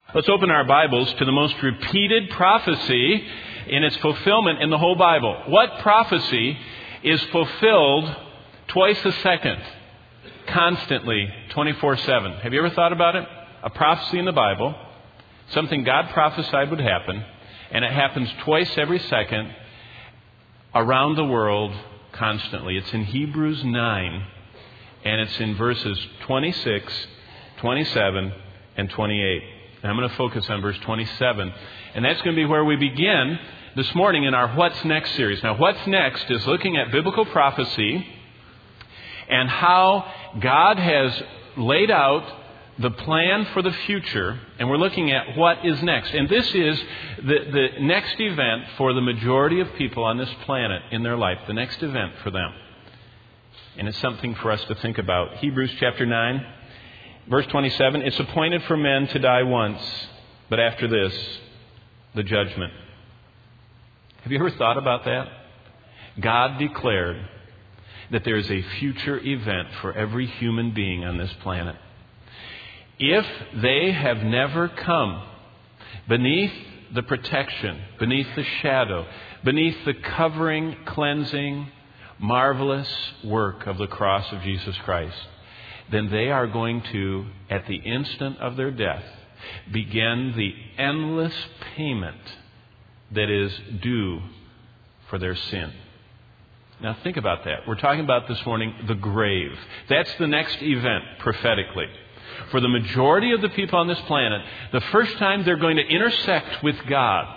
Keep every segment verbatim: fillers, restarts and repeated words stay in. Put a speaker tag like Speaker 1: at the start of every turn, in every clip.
Speaker 1: Let's open our Bibles to the most repeated prophecy in its fulfillment in the whole Bible. What prophecy is fulfilled twice a second, constantly, twenty-four seven? Have you ever thought about it? A prophecy in the Bible, something God prophesied would happen, and it happens twice every second around the world constantly. It's in Hebrews nine, and it's in verses twenty-six, twenty-seven, and twenty-eight. And I'm going to focus on verse twenty-seven. And that's going to be where we begin this morning in our What's Next series. Now, What's Next is looking at biblical prophecy and how God has laid out the plan for the future. And we're looking at what is next. And this is the, the next event for the majority of people on this planet in their life. The next event for them. And it's something for us to think about. Hebrews chapter nine. Verse twenty-seven, it's appointed for men to die once, but after this, the judgment. Have you ever thought about that? God declared that there is a future event for every human being on this planet. If they have never come beneath the protection, beneath the shadow, beneath the covering, cleansing, marvelous work of the cross of Jesus Christ, then they are going to, at the instant of their death, begin the endless payment that is due for their sin. Now think about that. We're talking about this morning the grave. That's the next event prophetically. For the majority of the people on this planet, the first time they're going to intersect with God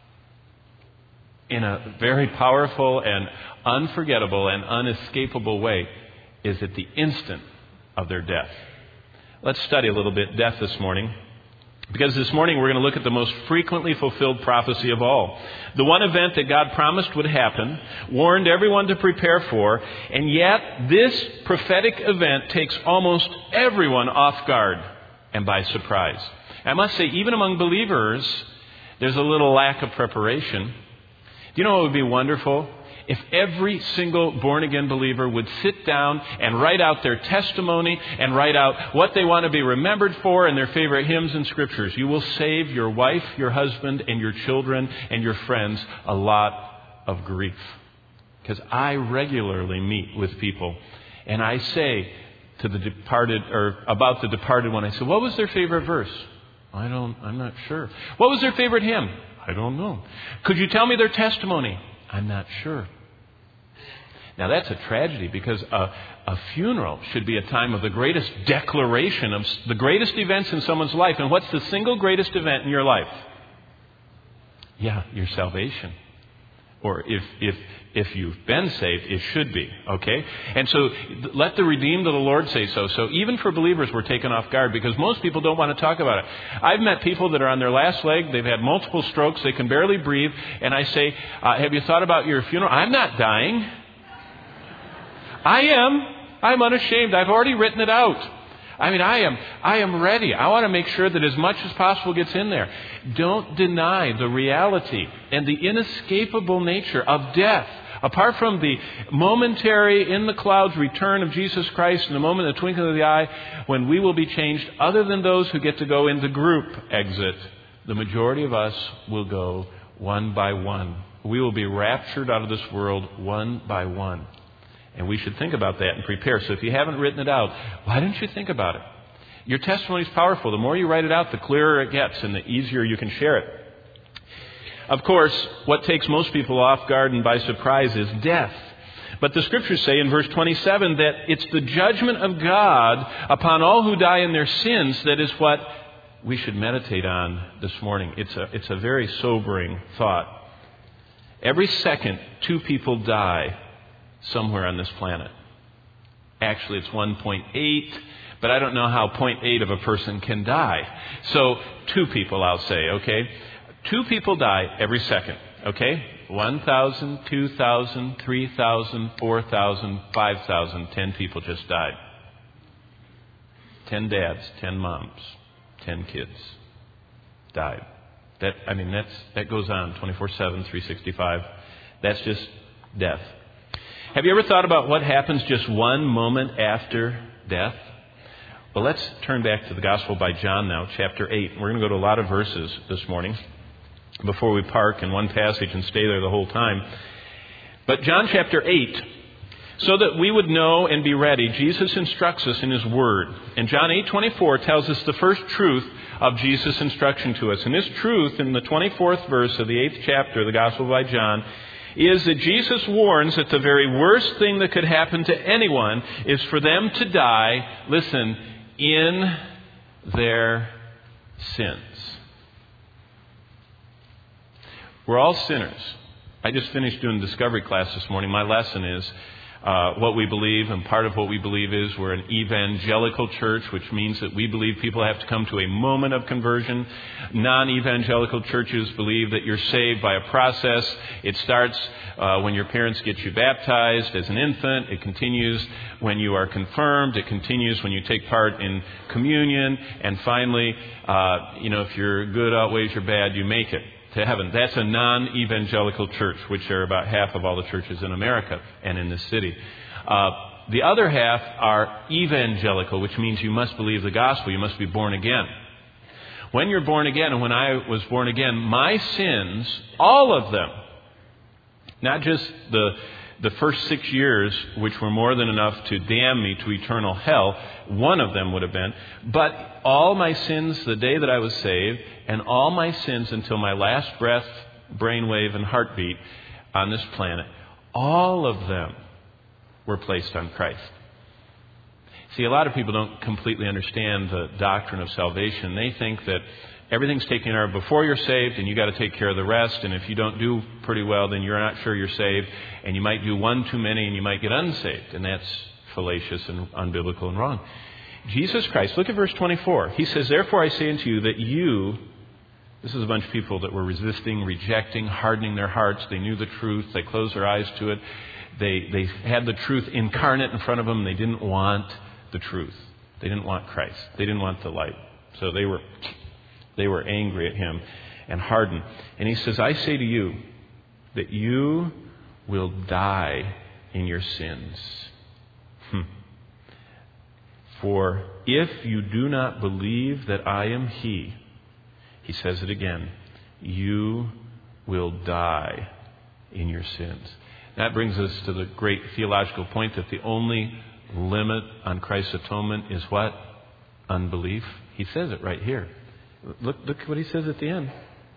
Speaker 1: in a very powerful and unforgettable and unescapable way is at the instant of their death. Let's study a little bit death this morning, because this morning we're going to look at the most frequently fulfilled prophecy of all. The one event that God promised would happen, warned everyone to prepare for, and yet this prophetic event takes almost everyone off guard and by surprise. I must say, even among believers, there's a little lack of preparation. Do you know what would be wonderful? If every single born-again believer would sit down and write out their testimony and write out what they want to be remembered for and their favorite hymns and scriptures, you will save your wife, your husband, and your children and your friends a lot of grief. Because I regularly meet with people and I say to the departed, or about the departed one, I say, what was their favorite verse? I don't, I'm not sure. What was their favorite hymn? I don't know. Could you tell me their testimony? I'm not sure. Now that's a tragedy, because a, a funeral should be a time of the greatest declaration of the greatest events in someone's life. And what's the single greatest event in your life? Yeah, your salvation. Or if if if you've been saved, it should be. Okay? And so let the redeemed of the Lord say so. So even for believers, we're taken off guard because most people don't want to talk about it. I've met people that are on their last leg. They've had multiple strokes. They can barely breathe. And I say, uh, have you thought about your funeral? I'm not dying. I am. I'm unashamed. I've already written it out. I mean, I am I am ready. I want to make sure that as much as possible gets in there. Don't deny the reality and the inescapable nature of death. Apart from the momentary in the clouds return of Jesus Christ in the moment of the twinkling of the eye when we will be changed, other than those who get to go in the group exit, the majority of us will go one by one. We will be raptured out of this world one by one. And we should think about that and prepare. So if you haven't written it out, why don't you think about it? Your testimony is powerful. The more you write it out, the clearer it gets and the easier you can share it. Of course, what takes most people off guard and by surprise is death. But the scriptures say in verse twenty-seven that it's the judgment of God upon all who die in their sins that is what we should meditate on this morning. It's a, it's a very sobering thought. Every second, two people die somewhere on this planet. Actually, it's one point eight, but I don't know how zero point eight of a person can die. So two people, I'll say, okay? Two people die every second, okay? one thousand, two thousand, three thousand, four thousand, five thousand, ten people just died. ten dads, ten moms, ten kids died. That, I mean, that's, that goes on twenty-four seven, three sixty-five. That's just death. Have you ever thought about what happens just one moment after death? Well, let's turn back to the Gospel by John now, chapter eight. We're going to go to a lot of verses this morning before we park in one passage and stay there the whole time. But John chapter eight, so that we would know and be ready, Jesus instructs us in His Word. And John eight twenty-four tells us the first truth of Jesus' instruction to us. And this truth in the twenty-fourth verse of the eighth chapter of the Gospel by John is that Jesus warns that the very worst thing that could happen to anyone is for them to die, listen, in their sins. We're all sinners. I just finished doing discovery class this morning. My lesson is uh, what we believe, and part of what we believe is we're an evangelical church, which means that we believe people have to come to a moment of conversion. Non-evangelical churches believe that you're saved by a process. It starts uh, when your parents get you baptized as an infant. It continues when you are confirmed. It continues when you take part in communion. And finally, uh, you know, if your good outweighs your bad, you make it to heaven. That's a non-evangelical church, which are about half of all the churches in America and in this city. Uh, the other half are evangelical, which means you must believe the gospel. You must be born again. When you're born again, and when I was born again, my sins, all of them, not just the the first six years, which were more than enough to damn me to eternal hell, one of them would have been, but all my sins the day that I was saved, and all my sins until my last breath, brainwave, and heartbeat on this planet, all of them were placed on Christ. See, a lot of people don't completely understand the doctrine of salvation. They think that everything's taken care of before you're saved, and you got to take care of the rest. And if you don't do pretty well, then you're not sure you're saved, and you might do one too many, and you might get unsaved. And that's fallacious and unbiblical and wrong. Jesus Christ, look at verse twenty-four. He says, "Therefore I say unto you that you," this is a bunch of people that were resisting, rejecting, hardening their hearts. They knew the truth. They closed their eyes to it. They they had the truth incarnate in front of them. They didn't want the truth. They didn't want Christ. They didn't want the light. So they were they were angry at Him and hardened. And He says, "I say to you that you will die in your sins. Hmm. For if you do not believe that I am He," He says it again, "you will die in your sins." That brings us to the great theological point that the only limit on Christ's atonement is what? Unbelief. He says it right here. Look, look what He says at the end.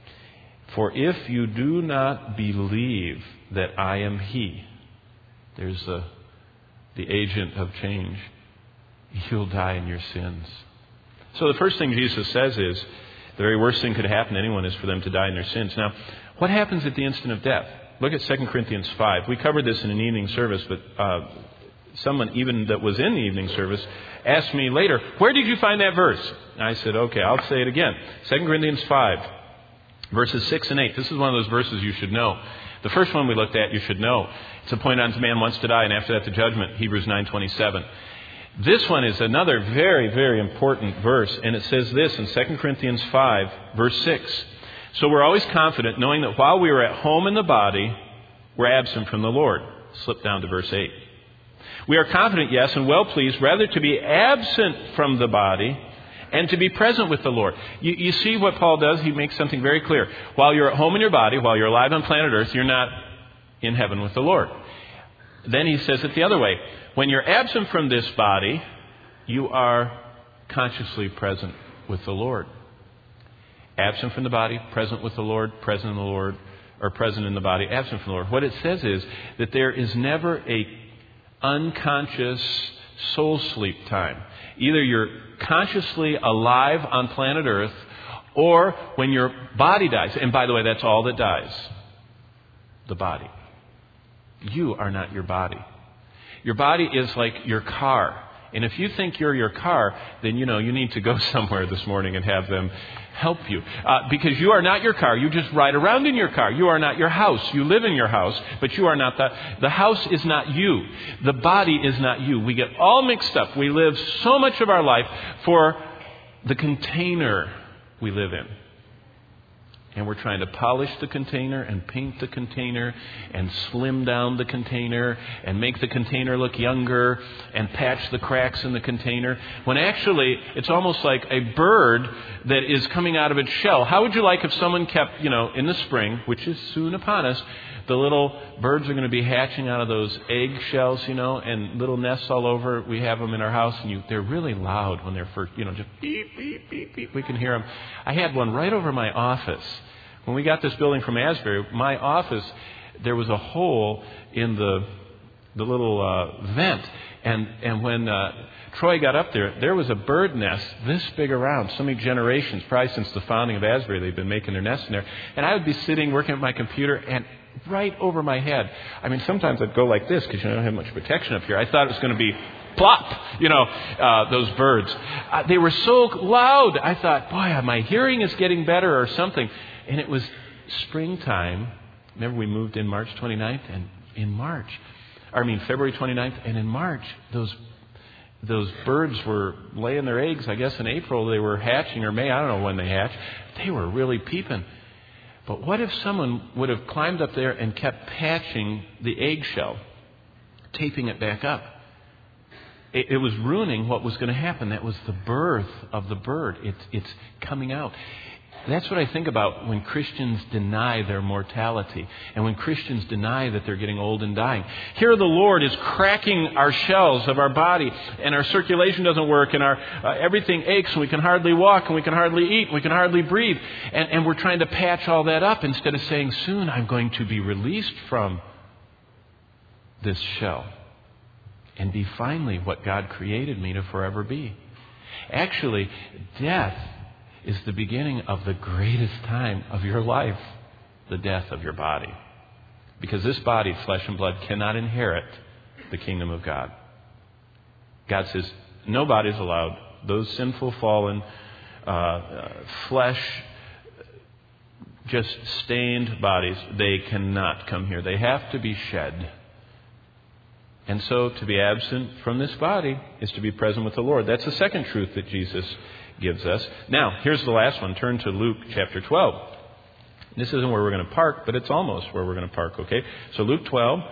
Speaker 1: "For if you do not believe that I am He," there's the, the agent of change, "you'll die in your sins." So the first thing Jesus says is, the very worst thing could happen to anyone is for them to die in their sins. Now, what happens at the instant of death? Look at Second Corinthians five. We covered this in an evening service, but uh, someone even that was in the evening service asked me later, "Where did you find that verse?" And I said, okay, I'll say it again. Second Corinthians five, verses six and eight. This is one of those verses you should know. The first one we looked at, you should know. It's appointed unto man once to die, and after that the judgment, Hebrews nine twenty-seven. This one is another very, very important verse, and it says this in Second Corinthians five, verse six. "So we're always confident, knowing that while we are at home in the body, we're absent from the Lord." Slip down to verse eight. "We are confident, yes, and well pleased, rather to be absent from the body and to be present with the Lord." You, you see what Paul does? He makes something very clear. While you're at home in your body, while you're alive on planet Earth, you're not in heaven with the Lord. Then he says it the other way. When you're absent from this body, you are consciously present with the Lord. Absent from the body, present with the Lord, present in the Lord, or present in the body, absent from the Lord. What it says is that there is never a unconscious soul sleep time. Either you're consciously alive on planet Earth, or when your body dies. And by the way, that's all that dies. The body. You are not your body. Your body is like your car. And if you think you're your car, then, you know, you need to go somewhere this morning and have them help you. Uh, because you are not your car. You just ride around in your car. You are not your house. You live in your house, but you are not the... The house is not you. The body is not you. We get all mixed up. We live so much of our life for the container we live in. And we're trying to polish the container and paint the container and slim down the container and make the container look younger and patch the cracks in the container. When actually, it's almost like a bird that is coming out of its shell. How would you like if someone kept, you know, in the spring, which is soon upon us, the little birds are going to be hatching out of those egg shells, you know, and little nests all over. We have them in our house, and you, they're really loud when they're first, you know, just beep, beep, beep, beep. We can hear them. I had one right over my office. When we got this building from Asbury, my office, there was a hole in the the little uh, vent. And, and when uh, Troy got up there, there was a bird nest this big around, so many generations, probably since the founding of Asbury, they've been making their nests in there. And I would be sitting, working at my computer, and right over my head. I mean, sometimes I'd go like this because you don't have much protection up here. I thought it was going to be plop, you know, uh, those birds. Uh, they were so loud. I thought, boy, my hearing is getting better or something. And it was springtime. Remember, we moved in March twenty-ninth, and in March, I mean February twenty-ninth, and in March, those those birds were laying their eggs. I guess in April they were hatching, or May. I don't know when they hatched. They were really peeping. But what if someone would have climbed up there and kept patching the eggshell, taping it back up? It, it was ruining what was going to happen. That was the birth of the bird. It's it's coming out. That's what I think about when Christians deny their mortality and when Christians deny that they're getting old and dying. Here the Lord is cracking our shells of our body, and our circulation doesn't work, and our uh, everything aches, and we can hardly walk, and we can hardly eat, and we can hardly breathe. And, and we're trying to patch all that up instead of saying, soon I'm going to be released from this shell and be finally what God created me to forever be. Actually, death is the beginning of the greatest time of your life, the death of your body. Because this body, flesh and blood, cannot inherit the kingdom of God. God says, no bodies allowed. Those sinful, fallen, uh, uh, flesh, just stained bodies, they cannot come here. They have to be shed. And so to be absent from this body is to be present with the Lord. That's the second truth that Jesus gives us. Now, here's the last one. Turn to Luke chapter twelve. This isn't where we're going to park, but it's almost where we're going to park, okay? So Luke twelve.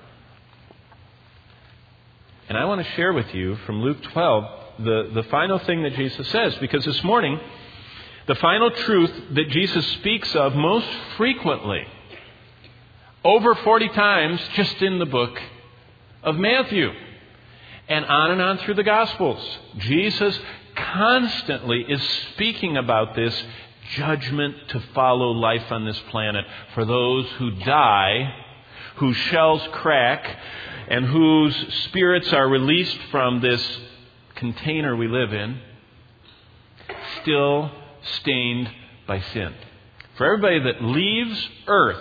Speaker 1: And I want to share with you from Luke twelve the, the final thing that Jesus says. Because this morning, the final truth that Jesus speaks of most frequently, over forty times just in the book of Matthew, and on and on through the Gospels, Jesus constantly is speaking about this judgment to follow life on this planet for those who die, whose shells crack, and whose spirits are released from this container we live in, still stained by sin. For everybody that leaves earth,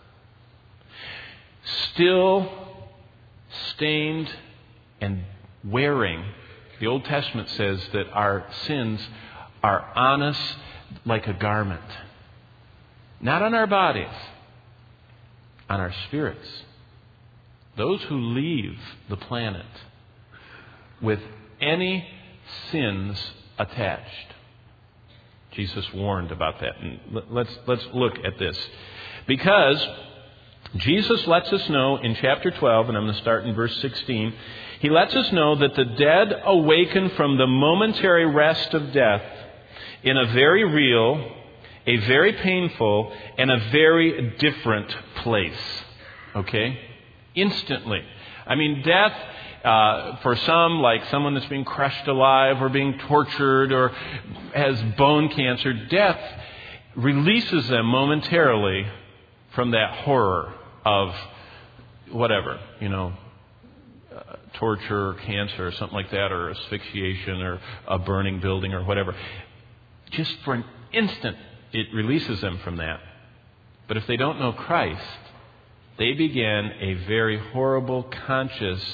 Speaker 1: still stained and wearing. The Old Testament says that our sins are on us like a garment. Not on our bodies, on our spirits. Those who leave the planet with any sins attached. Jesus warned about that. And let's, let's look at this. Because Jesus lets us know in chapter twelve, and I'm going to start in verse sixteen, he lets us know that the dead awaken from the momentary rest of death in a very real, a very painful, and a very different place. Okay? Instantly. I mean, death, uh, for some, like someone that's being crushed alive or being tortured or has bone cancer, death releases them momentarily from that horror of whatever, you know, uh, torture or cancer or something like that, or asphyxiation or a burning building or whatever. Just for an instant, it releases them from that. But if they don't know Christ, they begin a very horrible, conscious,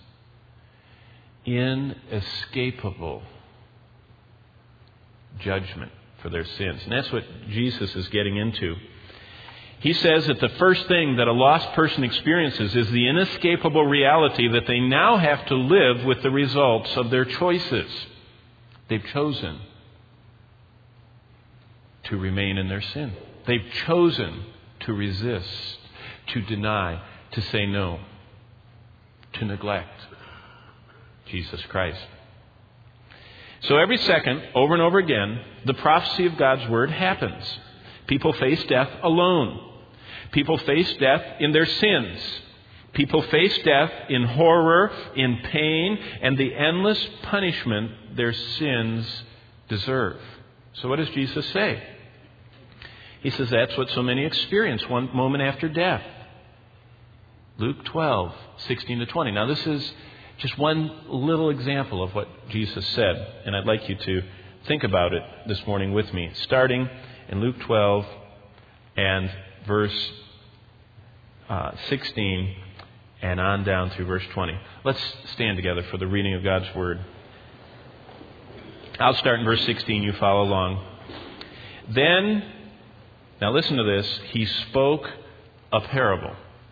Speaker 1: inescapable judgment for their sins. And that's what Jesus is getting into. He says that the first thing that a lost person experiences is the inescapable reality that they now have to live with the results of their choices. They've chosen to remain in their sin. They've chosen to resist, to deny, to say no, to neglect Jesus Christ. So every second, over and over again, the prophecy of God's Word happens. People face death alone. People face death in their sins. People face death in horror, in pain, and the endless punishment their sins deserve. So what does Jesus say? He says that's what so many experience one moment after death. Luke twelve, sixteen to twenty. Now this is just one little example of what Jesus said, and I'd like you to think about it this morning with me, starting in Luke twelve and verse uh, sixteen and on down through verse twenty. Let's stand together for the reading of God's Word. I'll start in verse sixteen, you follow along. Then, now listen to this, he spoke a parable.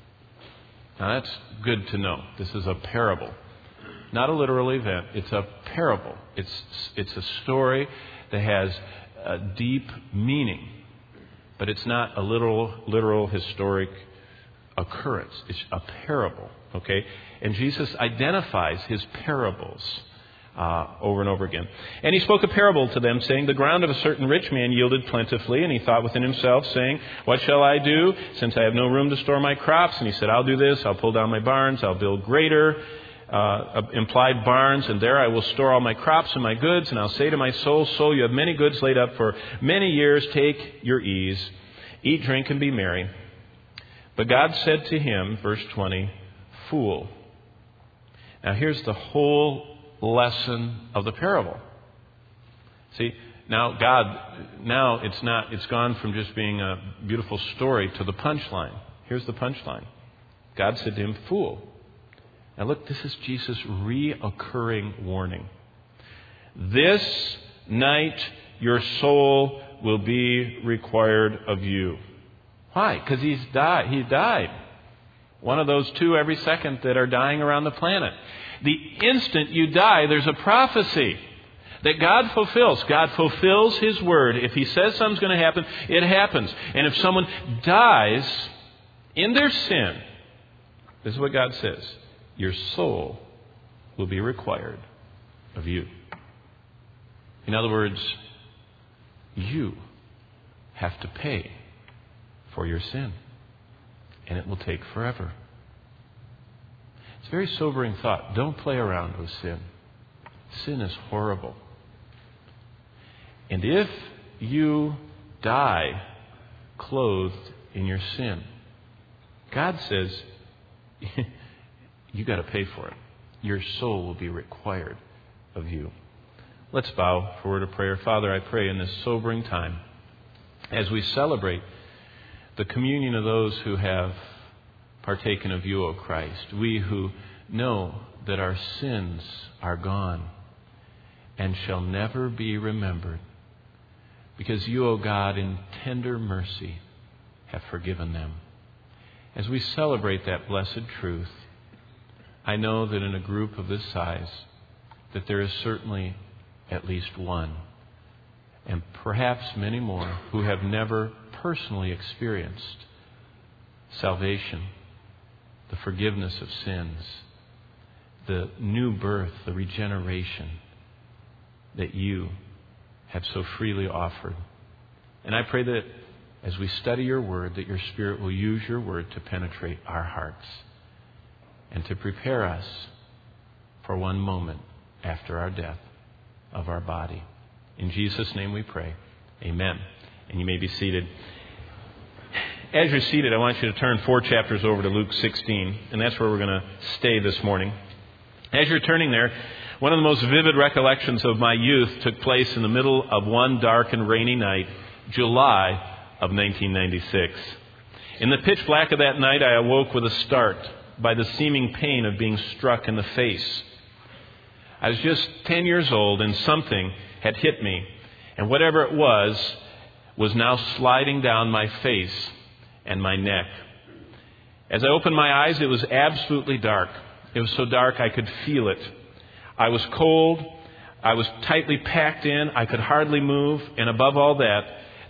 Speaker 1: Now that's good to know. This is a parable. Not a literal event. It's a parable. It's it's a story that has a deep meaning. But it's not a literal, literal historic occurrence. It's a parable. Okay? And Jesus identifies his parables uh, over and over again. And he spoke a parable to them, saying, the ground of a certain rich man yielded plentifully. And he thought within himself, saying, what shall I do, since I have no room to store my crops? And he said, I'll do this. I'll pull down my barns. I'll build greater Uh, implied barns, and there I will store all my crops and my goods, and I'll say to my soul, soul, you have many goods laid up for many years. Take your ease, eat, drink, and be merry. But God said to him, verse twenty, fool. Now here's the whole lesson of the parable. See, now God, now it's not, it's gone from just being a beautiful story to the punchline. Here's the punchline. God said to him, fool. Now look, this is Jesus' reoccurring warning. This night your soul will be required of you. Why? Because he's died. He died. One of those two every second that are dying around the planet. The instant you die, there's a prophecy that God fulfills. God fulfills His word. If He says something's going to happen, it happens. And if someone dies in their sin, this is what God says. Your soul will be required of you. In other words, you have to pay for your sin. And it will take forever. It's a very sobering thought. Don't play around with sin. Sin is horrible. And if you die clothed in your sin, God says, you got to pay for it. Your soul will be required of you. Let's bow for a word of prayer. Father, I pray in this sobering time, as we celebrate the communion of those who have partaken of you, O Christ, we who know that our sins are gone and shall never be remembered, because you, O God, in tender mercy have forgiven them. As we celebrate that blessed truth, I know that in a group of this size, that there is certainly at least one, and perhaps many more, who have never personally experienced salvation, the forgiveness of sins, the new birth, the regeneration that you have so freely offered. And I pray that as we study your word, that your Spirit will use your word to penetrate our hearts and to prepare us for one moment after our death of our body. In Jesus' name we pray. Amen. And you may be seated. As you're seated, I want you to turn four chapters over to Luke sixteen, and that's where we're going to stay this morning. As you're turning there, one of the most vivid recollections of my youth took place in the middle of one dark and rainy night, July of nineteen ninety-six. In the pitch black of that night, I awoke with a start by the seeming pain of being struck in the face. I was just ten years old, and something had hit me, and whatever it was, was now sliding down my face and my neck. As I opened my eyes, it was absolutely dark. It was so dark I could feel it. I was cold. I was tightly packed in. I could hardly move. And above all that,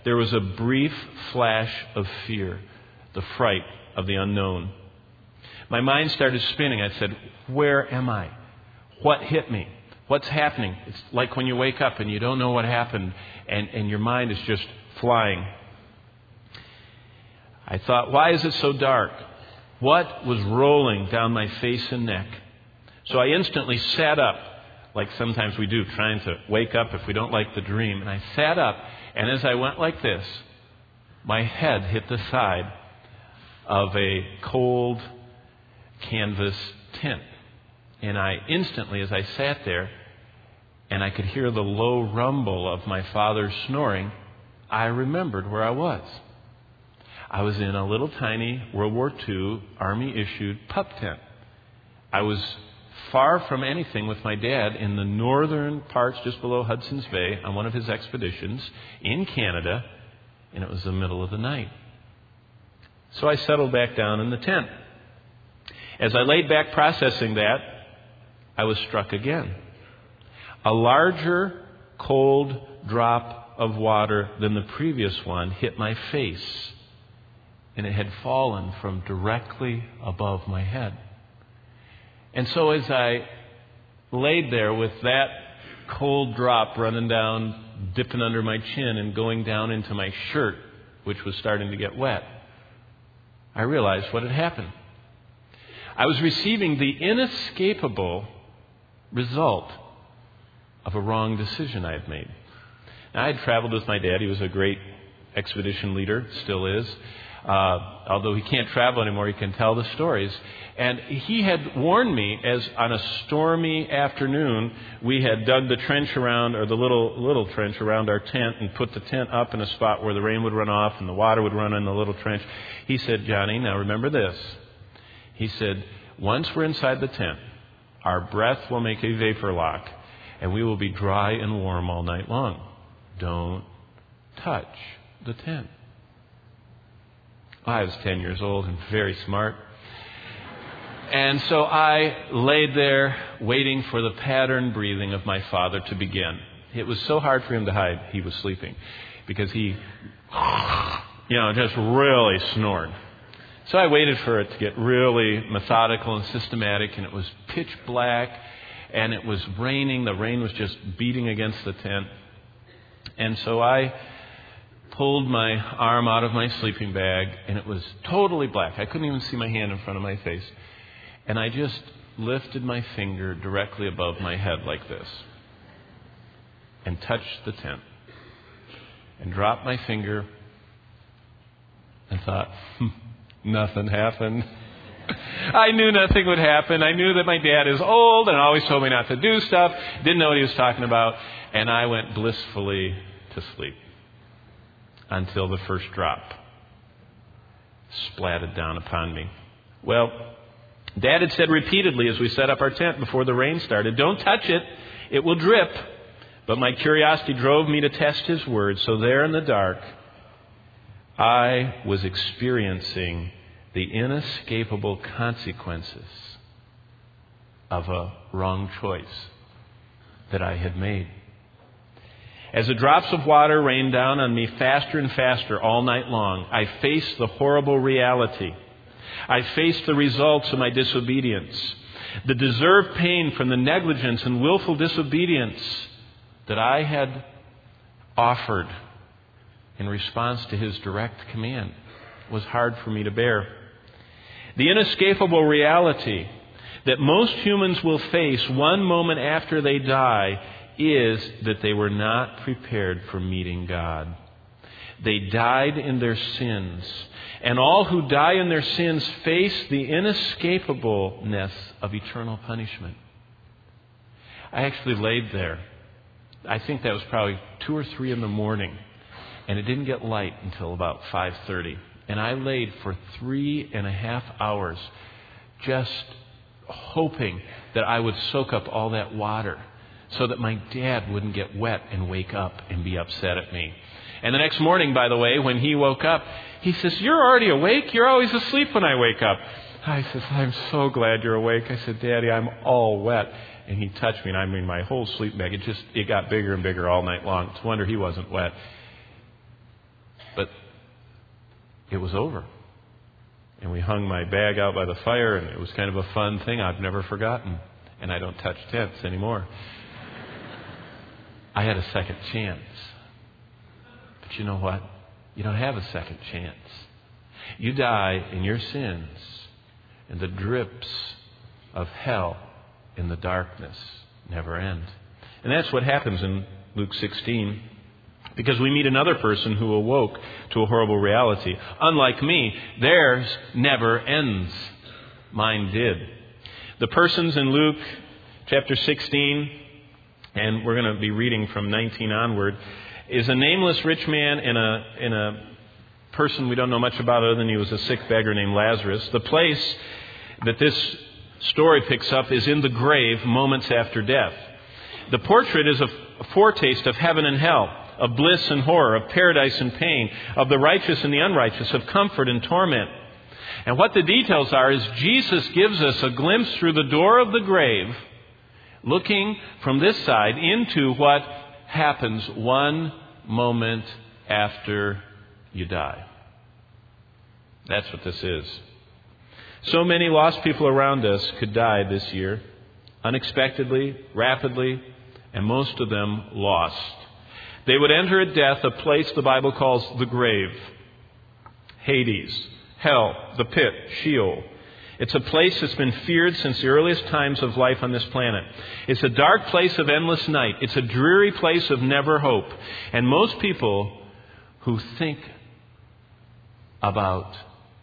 Speaker 1: there was a brief flash of fear, the fright of the unknown. My mind started spinning. I said, where am I? What hit me? What's happening? It's like when you wake up and you don't know what happened, and, and your mind is just flying. I thought, why is it so dark? What was rolling down my face and neck? So I instantly sat up, like sometimes we do, trying to wake up if we don't like the dream. And I sat up, and as I went like this, my head hit the side of a cold canvas tent. And I instantly, as I sat there, and I could hear the low rumble of my father's snoring, I remembered where I was. I was in a little tiny World War Two Army-issued pup tent. I was far from anything with my dad in the northern parts just below Hudson's Bay on one of his expeditions in Canada, and it was the middle of the night. So I settled back down in the tent. As I laid back processing that, I was struck again. A larger, cold drop of water than the previous one hit my face, and it had fallen from directly above my head. And so as I laid there with that cold drop running down, dipping under my chin and going down into my shirt, which was starting to get wet, I realized what had happened. I was receiving the inescapable result of a wrong decision I had made. Now, I had traveled with my dad. He was a great expedition leader, still is. Uh, although he can't travel anymore, he can tell the stories. And he had warned me as on a stormy afternoon, we had dug the trench around, or the little little trench around our tent, and put the tent up in a spot where the rain would run off and the water would run in the little trench. He said, Johnny, now remember this. He said, once we're inside the tent, our breath will make a vapor lock, and we will be dry and warm all night long. Don't touch the tent. I was ten years old and very smart. And so I laid there waiting for the pattern breathing of my father to begin. It was so hard for him to hide he was sleeping, because he, you know, just really snored. So I waited for it to get really methodical and systematic, and it was pitch black, and it was raining. The rain was just beating against the tent. And so I pulled my arm out of my sleeping bag, and it was totally black. I couldn't even see my hand in front of my face. And I just lifted my finger directly above my head like this and touched the tent and dropped my finger and thought, hmm, nothing happened. I knew nothing would happen. I knew that my dad is old and always told me not to do stuff, didn't know what he was talking about, and I went blissfully to sleep until the first drop splatted down upon me. Well, Dad had said repeatedly as we set up our tent before the rain started, don't touch it, it will drip. But my curiosity drove me to test his words. So there in the dark, I was experiencing the inescapable consequences of a wrong choice that I had made. As the drops of water rained down on me faster and faster all night long, I faced the horrible reality. I faced the results of my disobedience, the deserved pain from the negligence and willful disobedience that I had offered in response to his direct command was hard for me to bear. The inescapable reality that most humans will face one moment after they die is that they were not prepared for meeting God. They died in their sins. And all who die in their sins face the inescapableness of eternal punishment. I actually laid there. I think that was probably two or three in the morning. And it didn't get light until about five thirty. And I laid for three and a half hours just hoping that I would soak up all that water so that my dad wouldn't get wet and wake up and be upset at me. And the next morning, by the way, when he woke up, he says, you're already awake? You're always asleep when I wake up. I says, I'm so glad you're awake. I said, Daddy, I'm all wet. And he touched me, and I mean, my whole sleep bag, it just, it got bigger and bigger all night long. It's a wonder he wasn't wet. but it was over. And we hung my bag out by the fire, and it was kind of a fun thing I've never forgotten. And I don't touch tents anymore. I had a second chance. But you know what? You don't have a second chance. You die in your sins, and the drips of hell in the darkness never end. And that's what happens in Luke sixteen. Because we meet another person who awoke to a horrible reality. Unlike me, theirs never ends. Mine did. The persons in Luke chapter sixteen, and we're going to be reading from nineteen onward, is a nameless rich man and a, and a person we don't know much about other than he was a sick beggar named Lazarus. The place that this story picks up is in the grave moments after death. The portrait is a foretaste of heaven and hell, of bliss and horror, of paradise and pain, of the righteous and the unrighteous, of comfort and torment. And what the details are is Jesus gives us a glimpse through the door of the grave, looking from this side into what happens one moment after you die. That's what this is. So many lost people around us could die this year, unexpectedly, rapidly, and most of them lost. They would enter at death a place the Bible calls the grave, Hades, hell, the pit, Sheol. It's a place that's been feared since the earliest times of life on this planet. It's a dark place of endless night. It's a dreary place of never hope. And most people who think about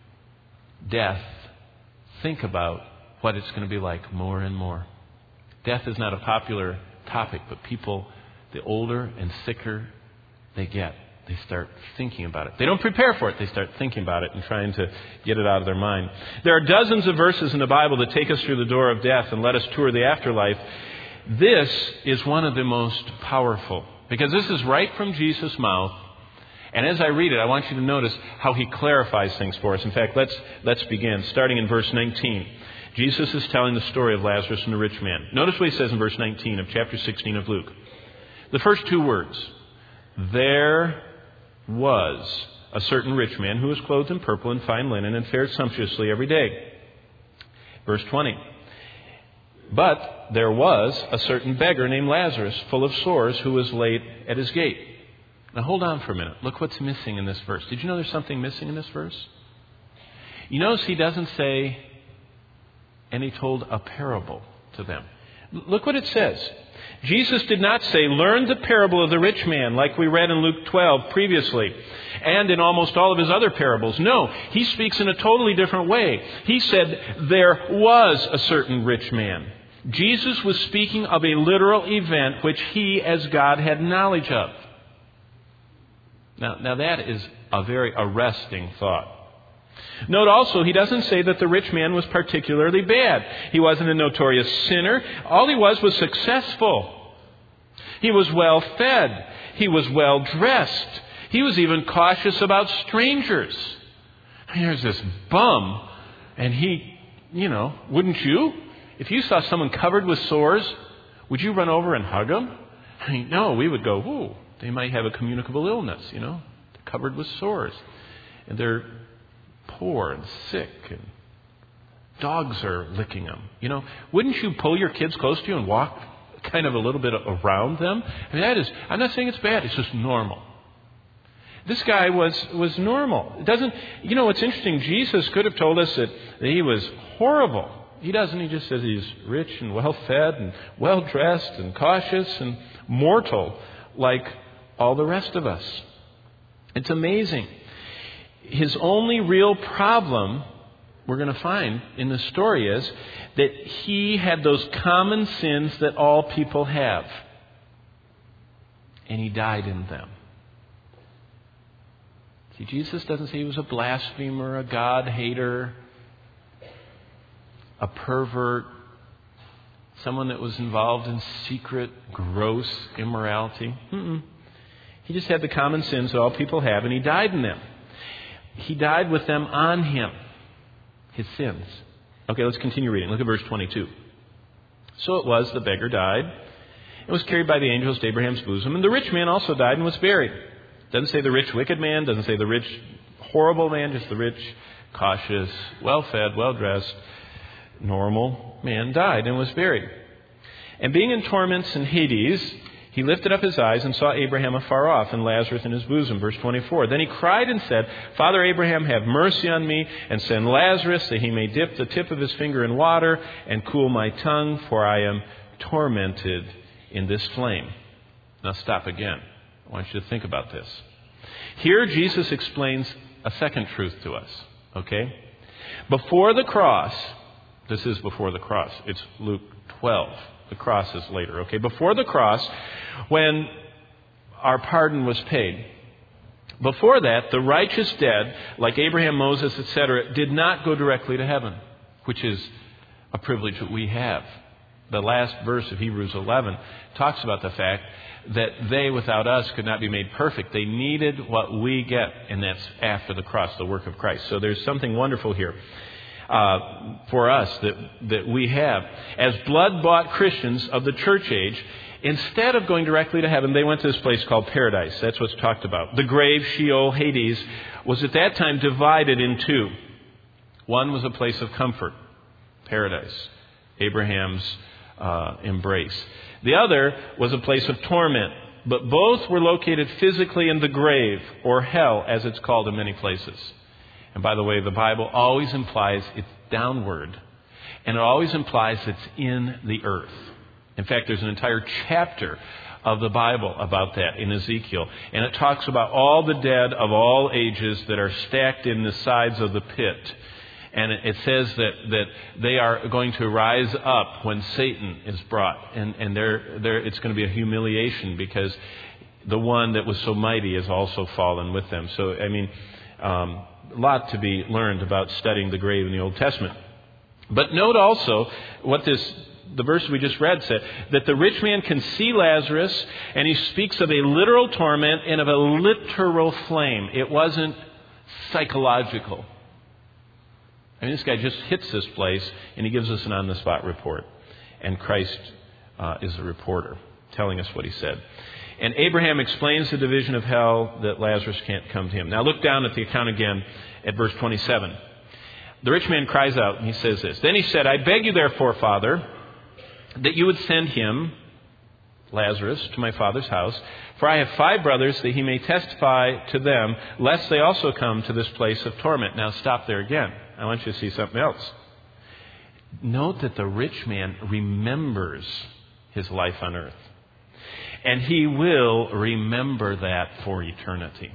Speaker 1: death think about what it's going to be like more and more. Death is not a popular topic, but people, the older and sicker they get, they start thinking about it. They don't prepare for it. They start thinking about it and trying to get it out of their mind. There are dozens of verses in the Bible that take us through the door of death and let us tour the afterlife. This is one of the most powerful, because this is right from Jesus' mouth. And as I read it, I want you to notice how he clarifies things for us. In fact, let's let's begin, starting in verse nineteen. Jesus is telling the story of Lazarus and the rich man. Notice what he says in verse nineteen of chapter sixteen of Luke. The first two words, there was a certain rich man who was clothed in purple and fine linen and fared sumptuously every day. Verse twenty. But there was a certain beggar named Lazarus, full of sores, who was laid at his gate. Now hold on for a minute. Look what's missing in this verse. Did you know there's something missing in this verse? You notice he doesn't say, and he told a parable to them. Look what it says. Jesus did not say, learn the parable of the rich man like we read in Luke twelve previously and in almost all of his other parables. No, he speaks in a totally different way. He said, there was a certain rich man. Jesus was speaking of a literal event which he as God had knowledge of. Now, now that is a very arresting thought. Note also, he doesn't say that the rich man was particularly bad. He wasn't a notorious sinner. All he was was successful. He was well fed. He was well dressed. He was even cautious about strangers. I mean, there's this bum, and he, you know, wouldn't you? If you saw someone covered with sores, would you run over and hug them? I mean, no, we would go, ooh, they might have a communicable illness, you know, they're covered with sores. And they're poor and sick, and dogs are licking them. You know, wouldn't you pull your kids close to you and walk kind of a little bit around them? I mean, that is, I'm not saying it's bad, it's just normal. This guy was, was normal. It doesn't, you know, what's interesting, Jesus could have told us that, that he was horrible. He doesn't. He just says he's rich and well-fed and well-dressed and cautious and mortal like all the rest of us. It's amazing. His only real problem, we're going to find in the story, is that he had those common sins that all people have. And he died in them. See, Jesus doesn't say he was a blasphemer, a God-hater, a pervert, someone that was involved in secret, gross immorality. Mm-mm. He just had the common sins that all people have, and he died in them. He died with them on him, his sins. Okay, let's continue reading. Look at verse twenty-two. So it was, the beggar died and was carried by the angels to Abraham's bosom, and the rich man also died and was buried. Doesn't say the rich, wicked man. Doesn't say the rich, horrible man. Just the rich, cautious, well-fed, well-dressed, normal man died and was buried. And being in torments in Hades, he lifted up his eyes and saw Abraham afar off and Lazarus in his bosom. Verse twenty-four. Then he cried and said, Father Abraham, have mercy on me and send Lazarus that he may dip the tip of his finger in water and cool my tongue, for I am tormented in this flame. Now stop again. I want you to think about this. Here Jesus explains a second truth to us. Okay? Before the cross, this is before the cross. It's Luke twelve. The cross is later. Okay? Before the cross, when our pardon was paid, before that, the righteous dead, like Abraham, Moses, et cetera, did not go directly to heaven, which is a privilege that we have. The last verse of Hebrews eleven talks about the fact that they without us could not be made perfect. They needed what we get, and that's after the cross, the work of Christ. So there's something wonderful here uh, for us that, that we have. As blood-bought Christians of the church age, instead of going directly to heaven, they went to this place called paradise. That's what's talked about. The grave, Sheol, Hades, was at that time divided in two. One was a place of comfort, paradise, Abraham's uh, embrace. The other was a place of torment, but both were located physically in the grave, or hell, as it's called in many places. And by the way, the Bible always implies it's downward, and it always implies it's in the earth. In fact, there's an entire chapter of the Bible about that in Ezekiel, and it talks about all the dead of all ages that are stacked in the sides of the pit. And it says that, that they are going to rise up when Satan is brought. And, and they're, they're, it's going to be a humiliation because the one that was so mighty has also fallen with them. So, I mean, um, a lot to be learned about studying the grave in the Old Testament. But note also what this, the verse we just read said, that the rich man can see Lazarus, and he speaks of a literal torment and of a literal flame. It wasn't psychological. I mean, this guy just hits this place, and he gives us an on-the-spot report. And Christ uh, is a reporter, telling us what he said. And Abraham explains the division of hell that Lazarus can't come to him. Now look down at the account again at verse twenty-seven. The rich man cries out, and he says this. Then he said, I beg you therefore, Father, that you would send him, Lazarus, to my father's house, for I have five brothers, that he may testify to them, lest they also come to this place of torment. Now stop there again. I want you to see something else. Note that the rich man remembers his life on earth. And he will remember that for eternity.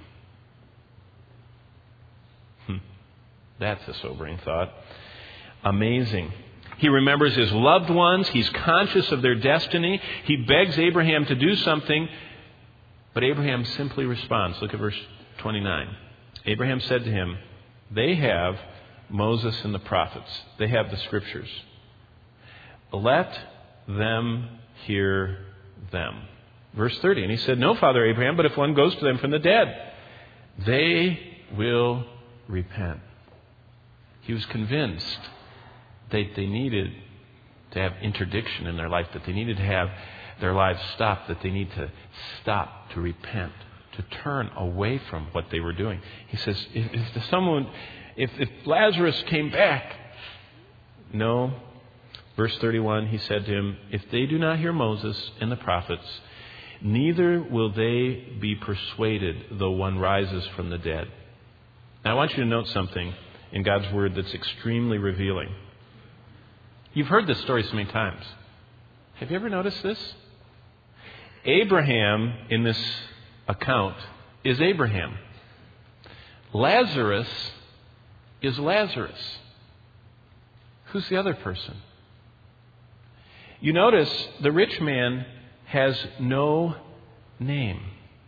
Speaker 1: Hmm. That's a sobering thought. Amazing. He remembers his loved ones. He's conscious of their destiny. He begs Abraham to do something. But Abraham simply responds. Look at verse twenty-nine. Abraham said to him, they have Moses and the prophets. They have the scriptures. Let them hear them. Verse thirty. And he said, no, Father Abraham, but if one goes to them from the dead, they will repent. He was convinced that they needed to have interdiction in their life, that they needed to have their lives stopped, that they need to stop, to repent, to turn away from what they were doing. He says, if, if someone... If, if Lazarus came back, no. Verse thirty-one, he said to him, if they do not hear Moses and the prophets, neither will they be persuaded though one rises from the dead. Now I want you to note something in God's Word that's extremely revealing. You've heard this story so many times. Have you ever noticed this? Abraham in this account is Abraham. Lazarus is Lazarus. Who's the other person? You notice the rich man has no name.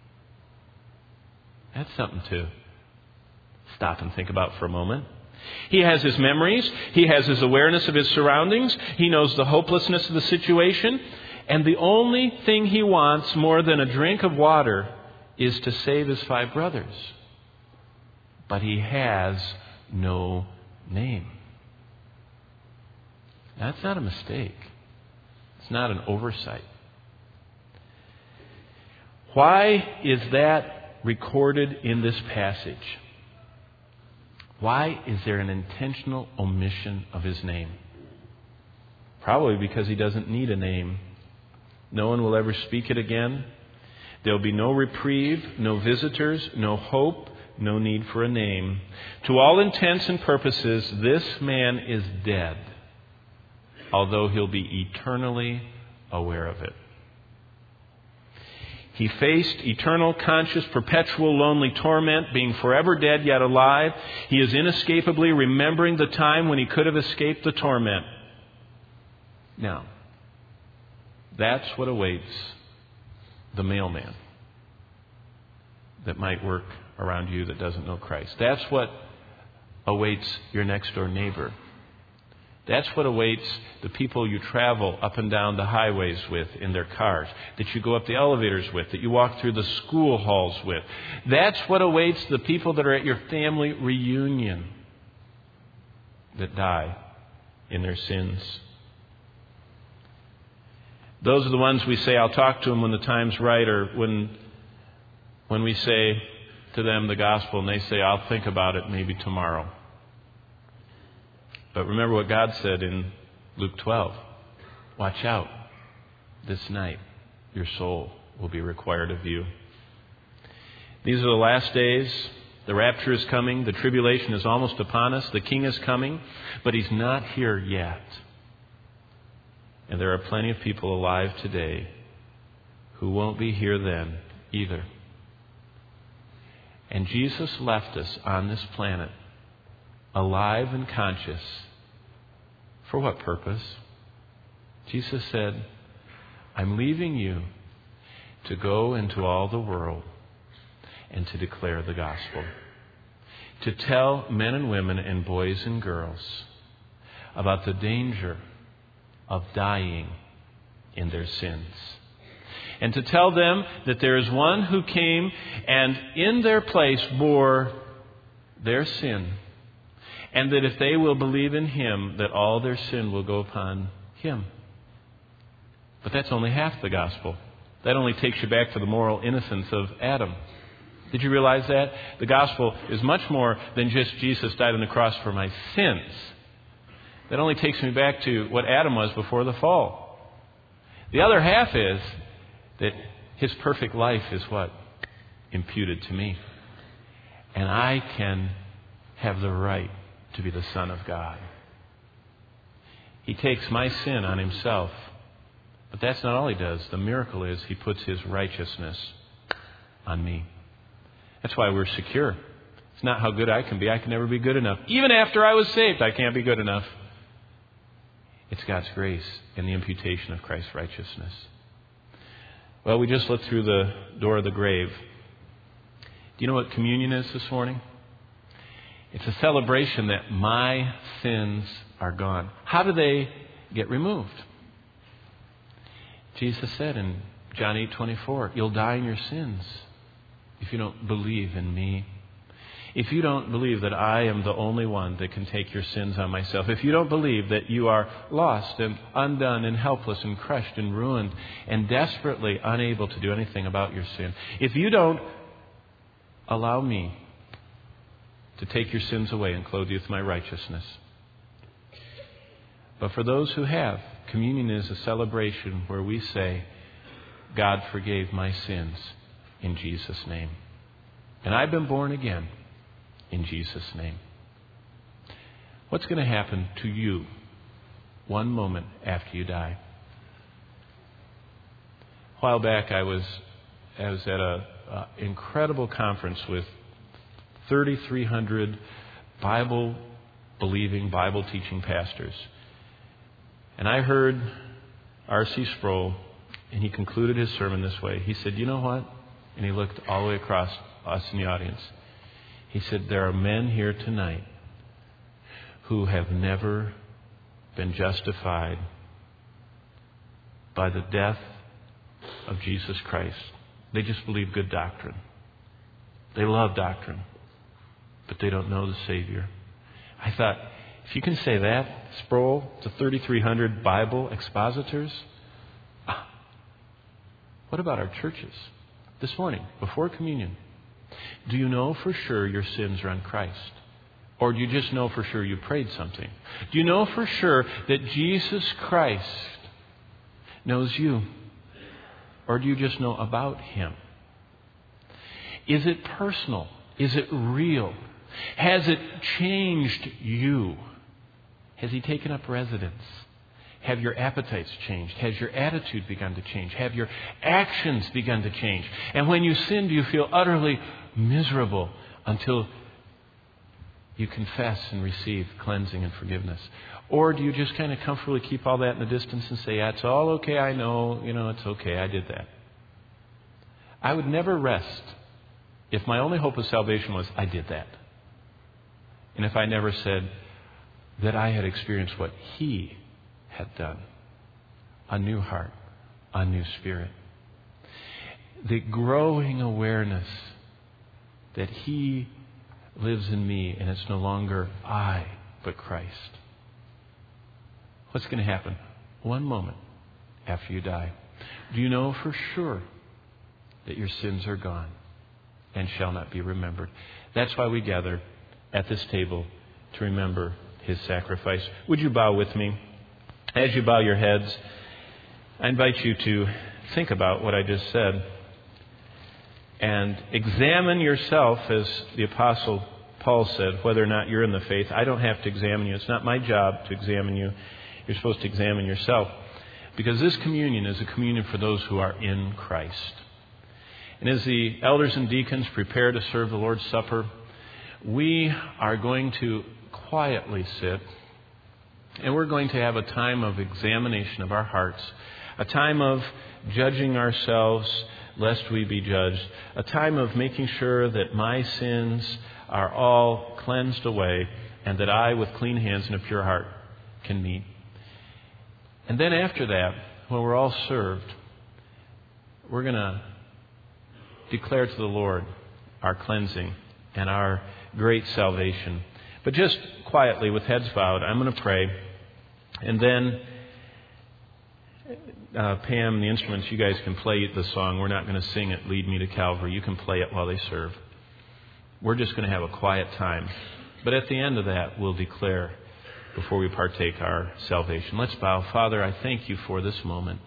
Speaker 1: That's something to stop and think about for a moment. He has his memories. He has his awareness of his surroundings. He knows the hopelessness of the situation. And the only thing he wants more than a drink of water is to save his five brothers. But he has no name. That's not a mistake. It's not an oversight. Why is that recorded in this passage. Why is there an intentional omission of his name? Probably because he doesn't need a name. No one will ever speak it again. There will be no reprieve, no visitors, no hope, no need for a name. To all intents and purposes, this man is dead, although he'll be eternally aware of it. He faced eternal, conscious, perpetual, lonely torment, being forever dead yet alive. He is inescapably remembering the time when he could have escaped the torment. Now, that's what awaits the mailman that might work around you that doesn't know Christ. That's what awaits your next door neighbor. That's what awaits the people you travel up and down the highways with in their cars, that you go up the elevators with, that you walk through the school halls with. That's what awaits the people that are at your family reunion that die in their sins. Those are the ones we say, I'll talk to them when the time's right, or when, when we say to them the gospel and they say, I'll think about it maybe tomorrow. But remember what God said in Luke twelve. Watch out. This night, your soul will be required of you. These are the last days. The rapture is coming. The tribulation is almost upon us. The King is coming, but He's not here yet. And there are plenty of people alive today who won't be here then either. And Jesus left us on this planet, alive and conscious. For what purpose? Jesus said, I'm leaving you to go into all the world and to declare the gospel. To tell men and women and boys and girls about the danger of dying in their sins. And to tell them that there is one who came and in their place bore their sin. And that if they will believe in Him, that all their sin will go upon Him. But that's only half the gospel. That only takes you back to the moral innocence of Adam. Did you realize that? The gospel is much more than just Jesus died on the cross for my sins. That only takes me back to what Adam was before the fall. The other half is that His perfect life is what? Imputed to me. And I can have the right to be the Son of God. He takes my sin on Himself. But that's not all He does. The miracle is He puts His righteousness on me. That's why we're secure. It's not how good I can be. I can never be good enough. Even after I was saved, I can't be good enough. It's God's grace and the imputation of Christ's righteousness. Well, we just looked through the door of the grave. Do you know what communion is this morning? It's a celebration that my sins are gone. How do they get removed? Jesus said in John eight twenty-four, you'll die in your sins if you don't believe in me. If you don't believe that I am the only one that can take your sins on myself. If you don't believe that you are lost and undone and helpless and crushed and ruined and desperately unable to do anything about your sin. If you don't allow me to take your sins away and clothe you with my righteousness. But for those who have, communion is a celebration where we say, God forgave my sins in Jesus' name. And I've been born again in Jesus' name. What's going to happen to you one moment after you die? A while back I was, I was at an incredible conference with thirty-three hundred Bible-believing, Bible-teaching pastors. And I heard R C Sproul, and he concluded his sermon this way. He said, you know what? And he looked all the way across us in the audience. He said, there are men here tonight who have never been justified by the death of Jesus Christ. They just believe good doctrine. They love doctrine, but they don't know the Savior. I thought, if you can say that, Sproul, to thirty-three hundred Bible expositors, what about our churches? This morning, before communion, Do you know for sure your sins are on Christ? Or do you just know for sure you prayed something? Do you know for sure that Jesus Christ knows you? Or do you just know about Him? Is it personal? Is it real? Has it changed you? Has He taken up residence? Have your appetites changed? Has your attitude begun to change? Have your actions begun to change? And when you sin, do you feel utterly miserable until you confess and receive cleansing and forgiveness? Or do you just kind of comfortably keep all that in the distance and say, yeah, it's all okay, I know, you know, it's okay, I did that. I would never rest if my only hope of salvation was, I did that. And if I never said that I had experienced what He had done. A new heart, a new spirit. The growing awareness that He lives in me and it's no longer I, but Christ. What's going to happen? One moment after you die. Do you know for sure that your sins are gone and shall not be remembered? That's why we gather at this table to remember His sacrifice. Would you bow with me? As you bow your heads, I invite you to think about what I just said and examine yourself, as the Apostle Paul said, whether or not you're in the faith. I don't have to examine you. It's not my job to examine you. You're supposed to examine yourself, because this communion is a communion for those who are in Christ. And as the elders and deacons prepare to serve the Lord's Supper, we are going to quietly sit, and we're going to have a time of examination of our hearts, a time of judging ourselves lest we be judged, a time of making sure that my sins are all cleansed away and that I, with clean hands and a pure heart, can meet. And then after that, when we're all served, we're going to declare to the Lord our cleansing and our great salvation. But just quietly, with heads bowed, I'm going to pray. And then, uh, Pam, the instruments, you guys can play the song. We're not going to sing it, Lead Me to Calvary. You can play it while they serve. We're just going to have a quiet time. But at the end of that, we'll declare before we partake our salvation. Let's bow. Father, I thank You for this moment.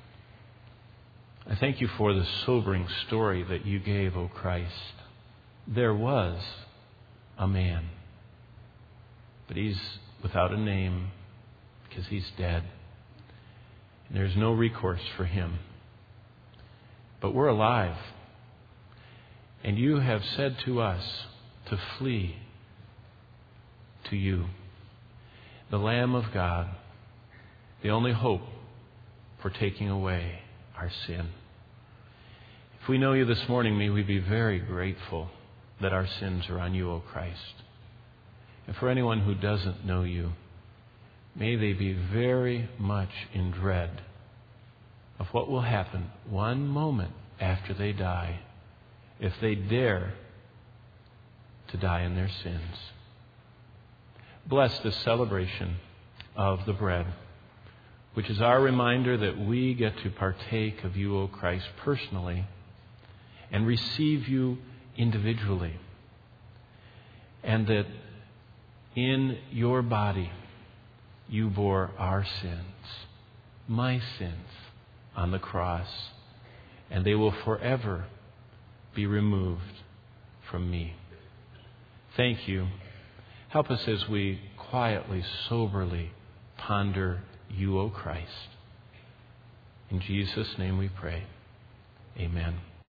Speaker 1: I thank You for the sobering story that You gave, O Christ. There was a man, but he's without a name because he's dead. And there's no recourse for him. But we're alive. And You have said to us to flee to You, the Lamb of God, the only hope for taking away our sin. If we know You this morning, may we be very grateful that our sins are on You, O Christ. And for anyone who doesn't know You, may they be very much in dread of what will happen one moment after they die, if they dare to die in their sins. Bless this celebration of the bread, which is our reminder that we get to partake of You, O Christ, personally and receive You individually. And that in Your body, You bore our sins, my sins, on the cross, and they will forever be removed from me. Thank You. Help us as we quietly, soberly ponder You, O Christ. In Jesus' name we pray. Amen.